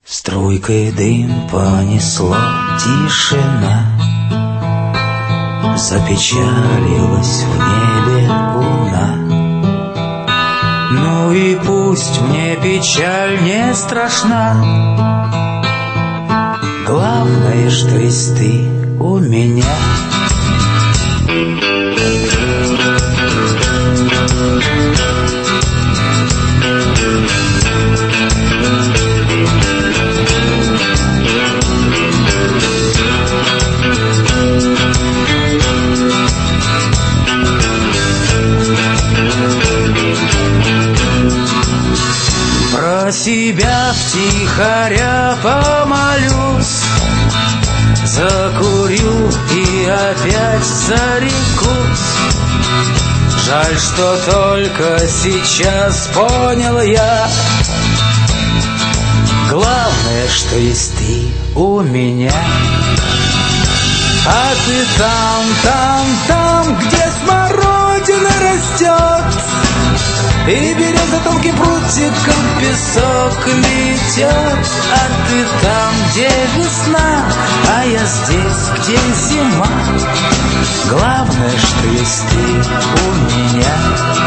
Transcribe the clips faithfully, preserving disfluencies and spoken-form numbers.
Струйкой дым понесло, тишина, запечалилась в небе луна. Ну и пусть мне печаль не страшна, главное, что есть ты у меня. Про себя втихаря помолюсь, закурю и опять зарекусь. Жаль, что только сейчас понял я, главное, что есть ты у меня. А ты там, там, там, где смородина растет, и береза тонким прутиком песок метет. А ты там, где весна, а я здесь, где зима. Главное, что есть ты у меня.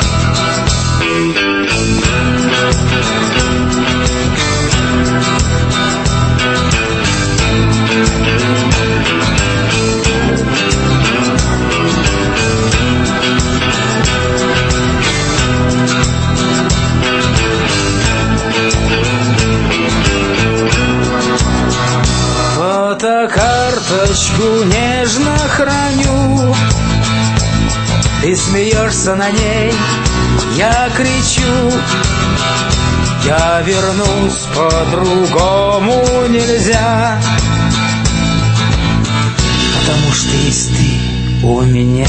Фотокарточку нежно храню, ты смеешься на ней, я кричу. Я вернусь, по-другому нельзя, потому что есть ты у меня.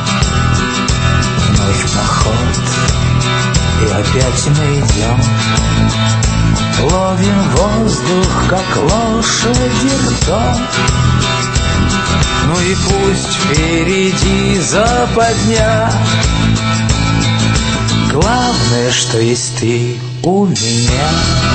Вновь поход, и опять мы идем, ловим воздух, как лошади ртом. Ну и пусть впереди западня, главное, что есть ты у меня.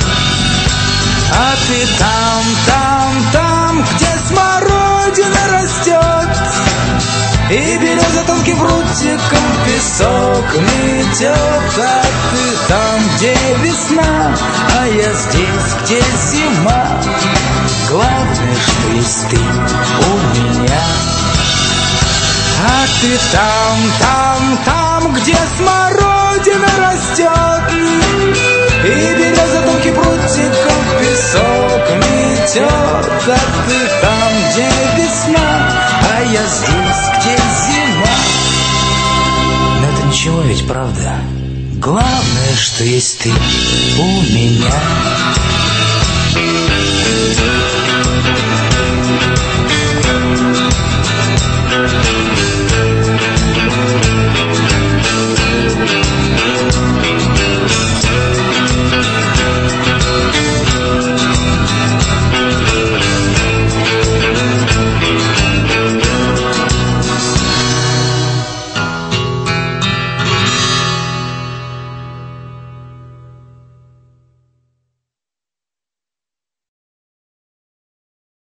А ты там, там, там, где смородина растет, и береза тонким прутиком песок метет. А ты там, где весна, а я здесь, где зима. Главное, что есть ты у меня. А ты там, там, там, где смородина растет, и береза тонким прутиком песок метет. А ты там, где весна, а я здесь, где зима. Но это ничего ведь, правда? Главное, что есть ты у меня.